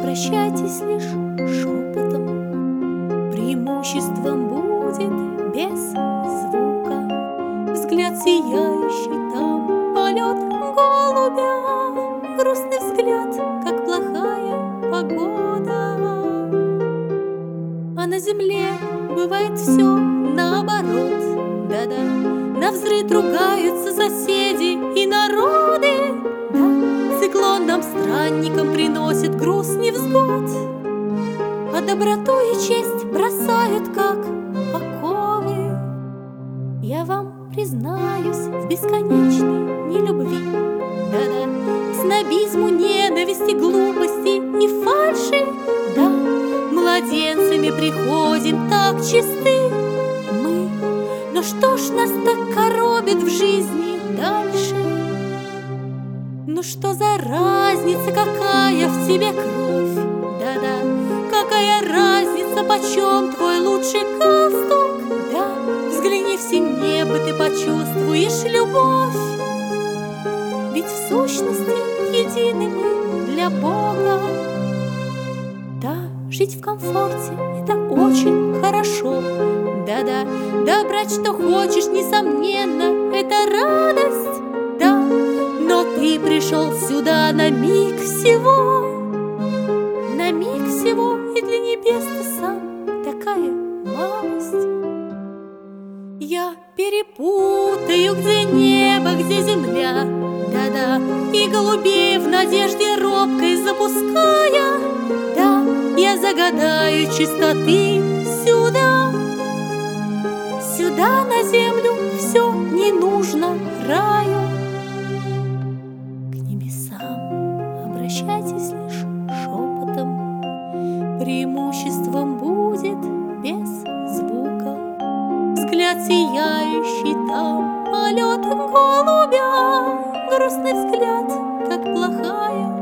обращайтесь лишь шепотом. Преимуществом будет без звука взгляд сияющий там, полет голубя, грустный взгляд, как плохая погода. А на земле бывает все наоборот, да-да. Навзрыд ругаются соседи и народы, да. Циклон нам, странникам, приносит груз невзгод, а доброту и честь бросают, как оковы. Я вам признаюсь в бесконечной нелюбви, да-да, к снобизму, ненависти, глупости и фальши, да. Младенцами приходим так чисты мы, но что ж нас так коробит в жизни дальше? Ну что за разница, какая в тебе кровь, да-да, какая разница, почем твой лучший галстук, да. Взгляни в синее, ты почувствуешь любовь, ведь в сущности едины мы для Бога. Да, жить в комфорте — это очень хорошо, да-да, да, брать что хочешь, несомненно, это радость, да. Но ты пришел сюда на миг всего, и для небес ты сам такая малость. Я перепутаю, где небо, где земля, да-да, и голубей в надежде робкой запуская, да. Я загадаю чистоты сюда, сюда на землю все не нужно раю. К небесам обращайтесь лишь шепотом, преимуществом будет без звука взгляд сияющий там, полет голубя, грустный взгляд, как плохая